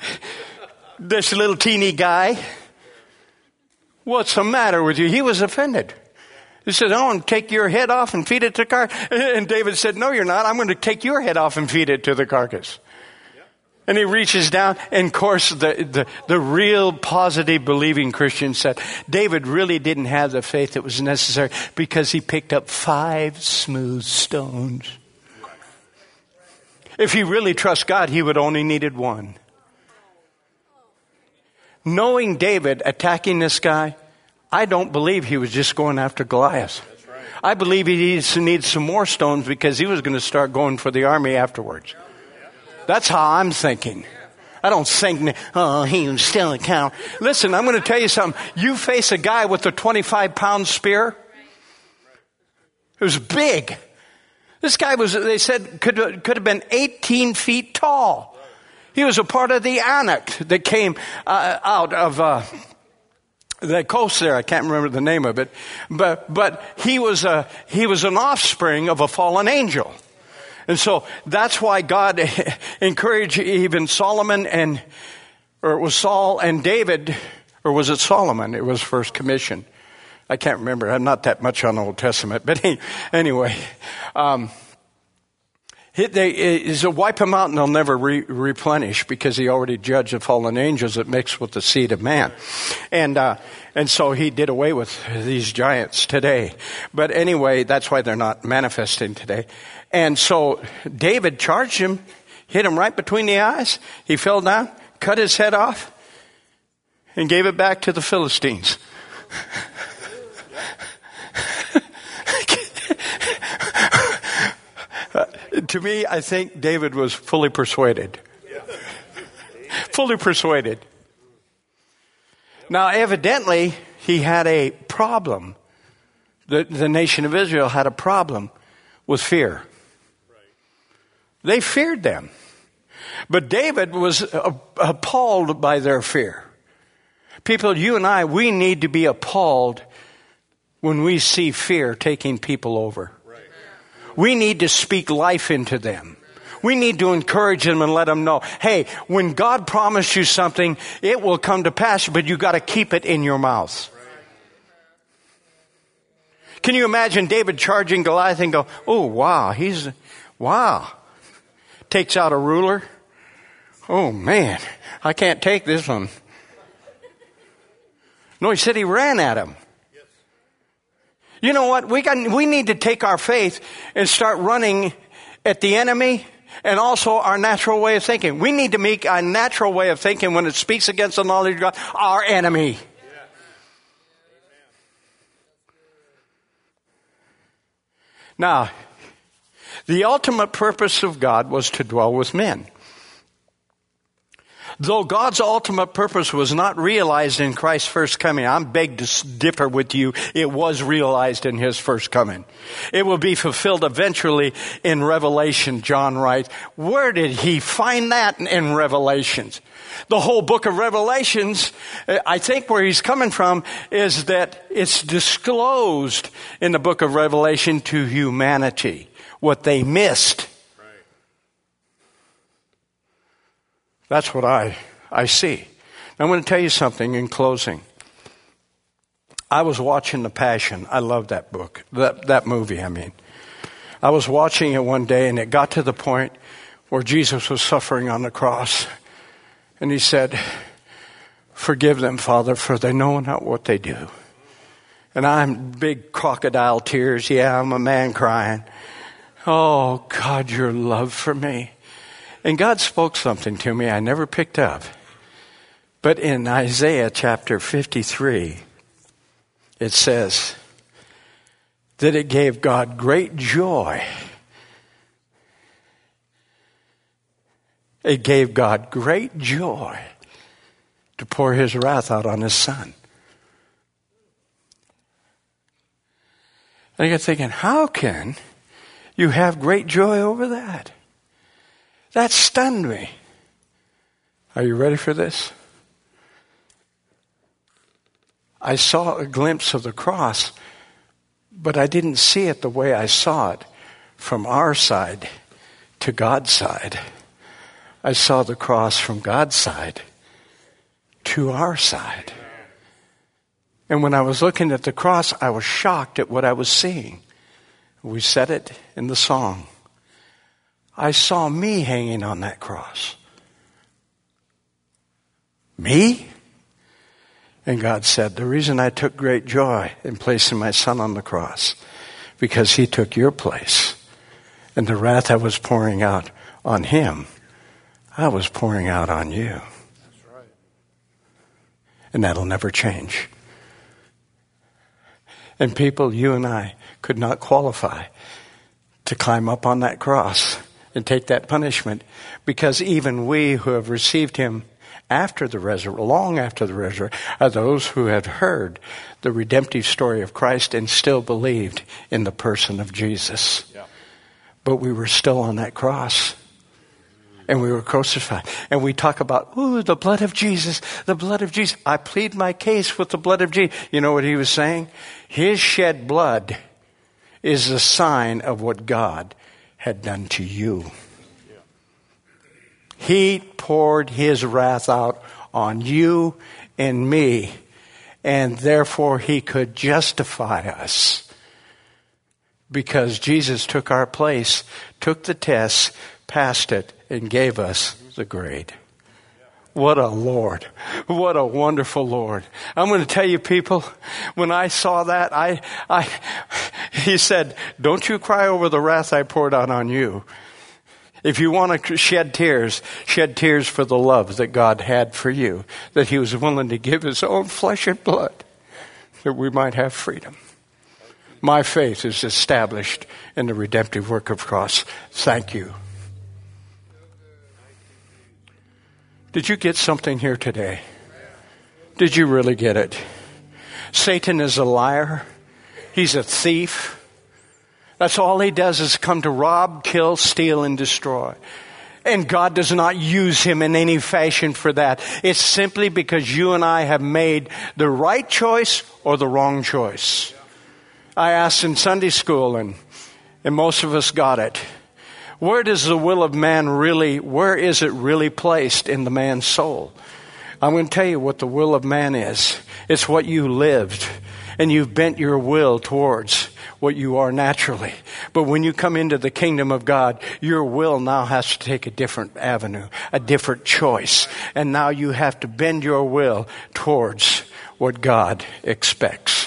teeny guy? What's the matter with you? He was offended. He said, I want to take your head off and feed it to the carcass. And David said, no, you're not. I'm going to take your head off and feed it to the carcass. And he reaches down, and of course the real positive believing Christian said, David really didn't have the faith that was necessary because he picked up 5 smooth stones. If he really trusts God, he would only needed 1. Knowing David attacking this guy, I don't believe he was just going after Goliath. That's right. I believe he needs some more stones because he was going to start going for the army afterwards. That's how I'm thinking. I don't think, he was still a coward. Listen, I'm going to tell you something. You face a guy with a 25-pound spear. It was big. This guy was, they said, could have been 18 feet tall. He was a part of the Anak that came out of the coast there. I can't remember the name of it, but he was an offspring of a fallen angel. And so that's why God encouraged even Solomon or it was Saul and David, or was it Solomon? It was first commission. I can't remember. I'm not that much on the Old Testament. But anyway, is to wipe them out and they'll never replenish, because he already judged the fallen angels that mixed with the seed of man. And so he did away with these giants today. But anyway, that's why they're not manifesting today. And so David charged him, hit him right between the eyes. He fell down, cut his head off, and gave it back to the Philistines. To me, I think David was fully persuaded. Fully persuaded. Now, evidently, he had a problem. The nation of Israel had a problem with fear. They feared them. But David was appalled by their fear. People, you and I, we need to be appalled when we see fear taking people over. We need to speak life into them. We need to encourage them and let them know, hey, when God promised you something, it will come to pass, but you got to keep it in your mouth. Can you imagine David charging Goliath and go, oh, wow. Takes out a ruler. Oh, man, I can't take this one. No, he said he ran at him. You know what? We need to take our faith and start running at the enemy and also our natural way of thinking. We need to make our natural way of thinking, when it speaks against the knowledge of God, our enemy. Now, the ultimate purpose of God was to dwell with men. Though God's ultimate purpose was not realized in Christ's first coming, I'm begged to differ with you. It was realized in his first coming. It will be fulfilled eventually in Revelation, John writes. Where did he find that in Revelations? The whole book of Revelations, I think where he's coming from is that it's disclosed in the book of Revelation to humanity what they missed. That's what I see. I'm going to tell you something in closing. I was watching The Passion. I love that book, that movie, I mean. I was watching it one day, and it got to the point where Jesus was suffering on the cross. And he said, forgive them, Father, for they know not what they do. And I'm big crocodile tears. Yeah, I'm a man crying. Oh, God, your love for me. And God spoke something to me I never picked up. But in Isaiah chapter 53, it says that it gave God great joy. It gave God great joy to pour his wrath out on his son. And I got thinking, how can you have great joy over that? That stunned me. Are you ready for this? I saw a glimpse of the cross, but I didn't see it the way I saw it from our side to God's side. I saw the cross from God's side to our side. And when I was looking at the cross, I was shocked at what I was seeing. We said it in the song. I saw me hanging on that cross. Me? And God said, the reason I took great joy in placing my son on the cross, because he took your place. And the wrath I was pouring out on him, I was pouring out on you. That's right. And that'll never change. And people, you and I could not qualify to climb up on that cross and take that punishment, because even we who have received him after the resurrection, long after the resurrection, are those who had heard the redemptive story of Christ and still believed in the person of Jesus. Yeah. But we were still on that cross. And we were crucified. And we talk about, ooh, the blood of Jesus, the blood of Jesus. I plead my case with the blood of Jesus. You know what he was saying? His shed blood is a sign of what God had done to you. He poured his wrath out on you and me, and therefore he could justify us. Because Jesus took our place, took the test, passed it, and gave us the grade. What a Lord. What a wonderful Lord. I'm going to tell you, people, when I saw that, he said, don't you cry over the wrath I poured out on you. If you want to shed tears for the love that God had for you, that he was willing to give his own flesh and blood that we might have freedom. My faith is established in the redemptive work of the cross. Thank you. Did you get something here today? Did you really get it? Satan is a liar. He's a thief. That's all he does is come to rob, kill, steal, and destroy. And God does not use him in any fashion for that. It's simply because you and I have made the right choice or the wrong choice. I asked in Sunday school, and most of us got it. Where does the will of man where is it really placed in the man's soul? I'm going to tell you what the will of man is. It's what you lived, and you've bent your will towards what you are naturally. But when you come into the kingdom of God, your will now has to take a different avenue, a different choice. And now you have to bend your will towards what God expects.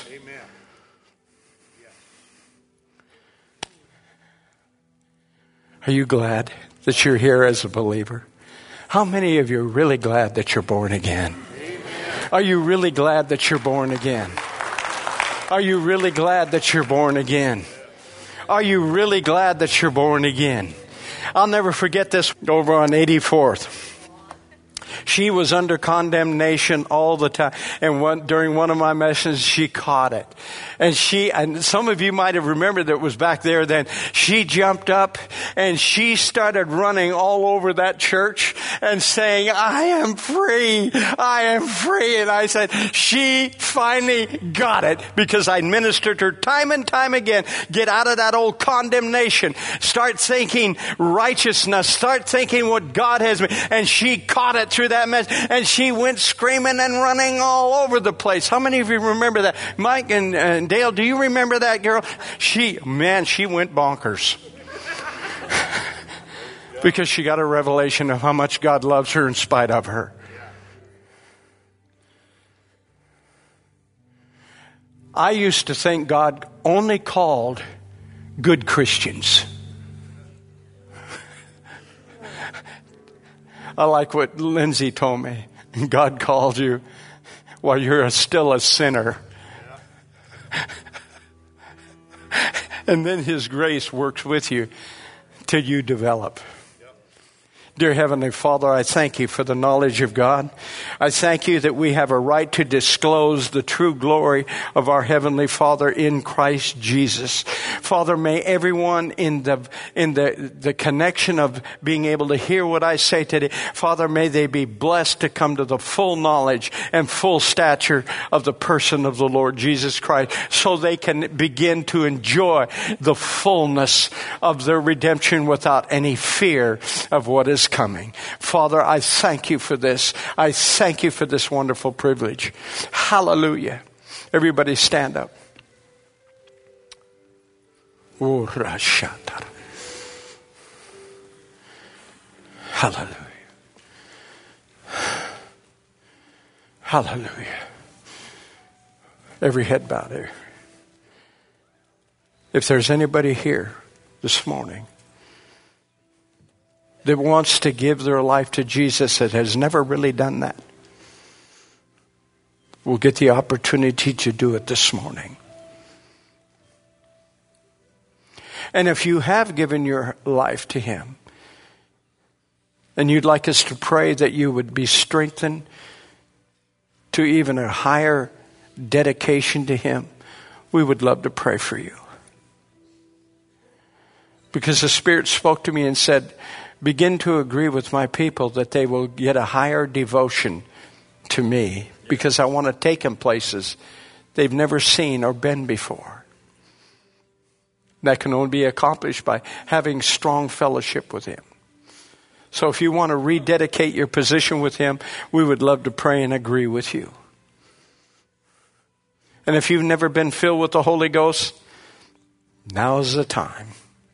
Are you glad that you're here as a believer? How many of you are really glad that you're born again? Amen. Are you really glad that you're born again? Are you really glad that you're born again? Are you really glad that you're born again? I'll never forget this over on 84th. She was under condemnation all the time. And during one of my messages, she caught it. And some of you might have remembered that it was back there then. She jumped up and she started running all over that church and saying, I am free. I am free. And I said, she finally got it, because I ministered to her time and time again. Get out of that old condemnation. Start thinking righteousness. Start thinking what God has made. And she caught it through that mess, and she went screaming and running all over the place. How many of you remember that? Mike and Dale, do you remember that girl? She went bonkers. Because she got a revelation of how much God loves her in spite of her. I used to think God only called good Christians. I like what Lindsay told me. God called you while you're still a sinner. And then his grace works with you till you develop. Dear Heavenly Father, I thank you for the knowledge of God. I thank you that we have a right to disclose the true glory of our Heavenly Father in Christ Jesus. Father, may everyone in the connection of being able to hear what I say today, Father, may they be blessed to come to the full knowledge and full stature of the person of the Lord Jesus Christ, so they can begin to enjoy the fullness of their redemption without any fear of what is coming. Father, I thank you for this. I thank you for this wonderful privilege. Hallelujah. Everybody stand up. Hallelujah. Hallelujah. Every head bowed there. If there's anybody here this morning that wants to give their life to Jesus that has never really done that, we'll get the opportunity to do it this morning. And if you have given your life to him, and you'd like us to pray that you would be strengthened to even a higher dedication to him, we would love to pray for you. Because the Spirit spoke to me and said, begin to agree with my people that they will get a higher devotion to me, because I want to take them places they've never seen or been before. That can only be accomplished by having strong fellowship with Him. So if you want to rededicate your position with Him, we would love to pray and agree with you. And if you've never been filled with the Holy Ghost, now's the time.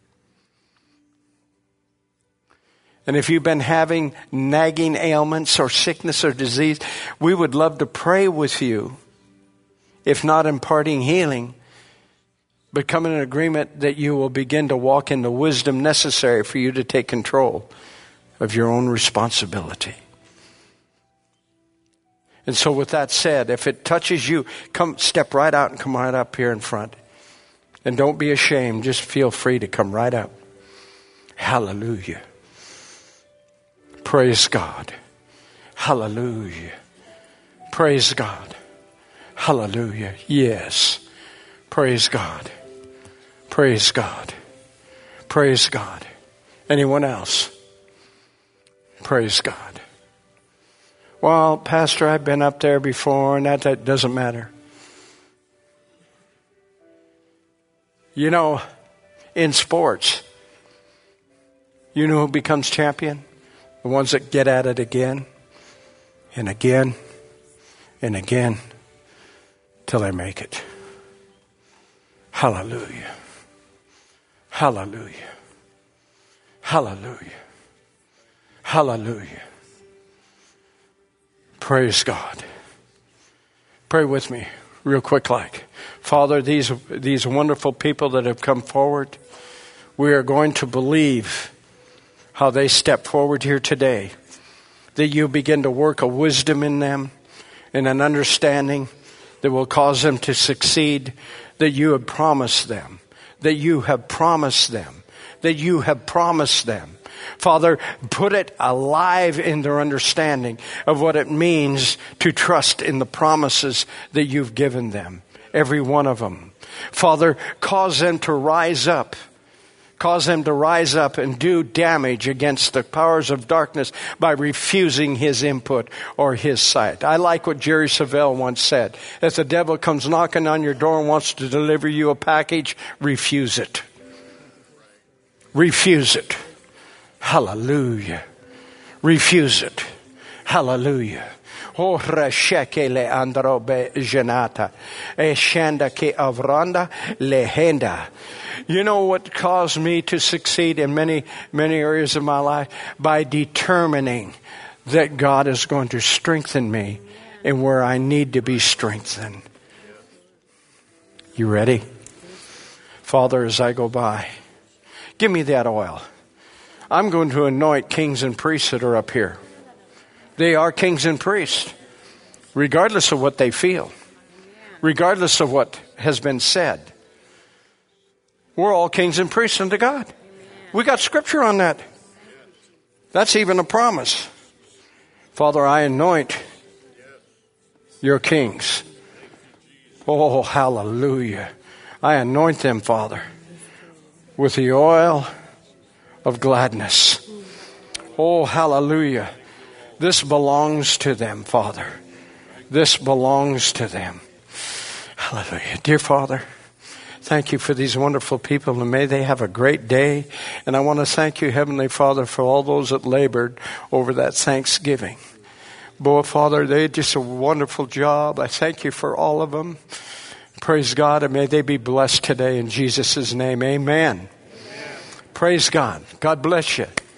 And if you've been having nagging ailments or sickness or disease, we would love to pray with you. If not imparting healing, but come in an agreement that you will begin to walk in the wisdom necessary for you to take control of your own responsibility. And so with that said, if it touches you, come step right out and come right up here in front. And don't be ashamed. Just feel free to come right up. Hallelujah. Praise God. Hallelujah. Praise God. Hallelujah. Yes. Praise God. Praise God. Praise God. Anyone else? Praise God. Well, Pastor, I've been up there before, and that doesn't matter. You know, in sports, you know who becomes champion? The ones that get at it again and again and again till they make it. Hallelujah. Hallelujah. Hallelujah. Hallelujah. Praise God. Pray with me real quick like. Father, these wonderful people that have come forward, we are going to believe how they step forward here today. That you begin to work a wisdom in them and an understanding that will cause them to succeed. That you have promised them. That you have promised them. That you have promised them. Father, put it alive in their understanding of what it means to trust in the promises that you've given them. Every one of them. Father, cause them to rise up. Cause them to rise up and do damage against the powers of darkness by refusing his input or his sight. I like what Jerry Savelle once said. If the devil comes knocking on your door and wants to deliver you a package, refuse it. Refuse it. Hallelujah. Refuse it. Hallelujah. Oh, reshekele androbe janata. Eshanda ke avranda lehenda. You know what caused me to succeed in many, many areas of my life? By determining that God is going to strengthen me in where I need to be strengthened. You ready? Father, as I go by, give me that oil. I'm going to anoint kings and priests that are up here. They are kings and priests, regardless of what they feel, regardless of what has been said. We're all kings and priests unto God. We got scripture on that. That's even a promise. Father, I anoint your kings. Oh, hallelujah. I anoint them, Father, with the oil of gladness. Oh, hallelujah. This belongs to them, Father. This belongs to them. Hallelujah. Dear Father, thank you for these wonderful people, and may they have a great day. And I want to thank you, Heavenly Father, for all those that labored over that Thanksgiving. Boy, Father, they did just a wonderful job. I thank you for all of them. Praise God, and may they be blessed today in Jesus' name. Amen. Praise God. God bless you.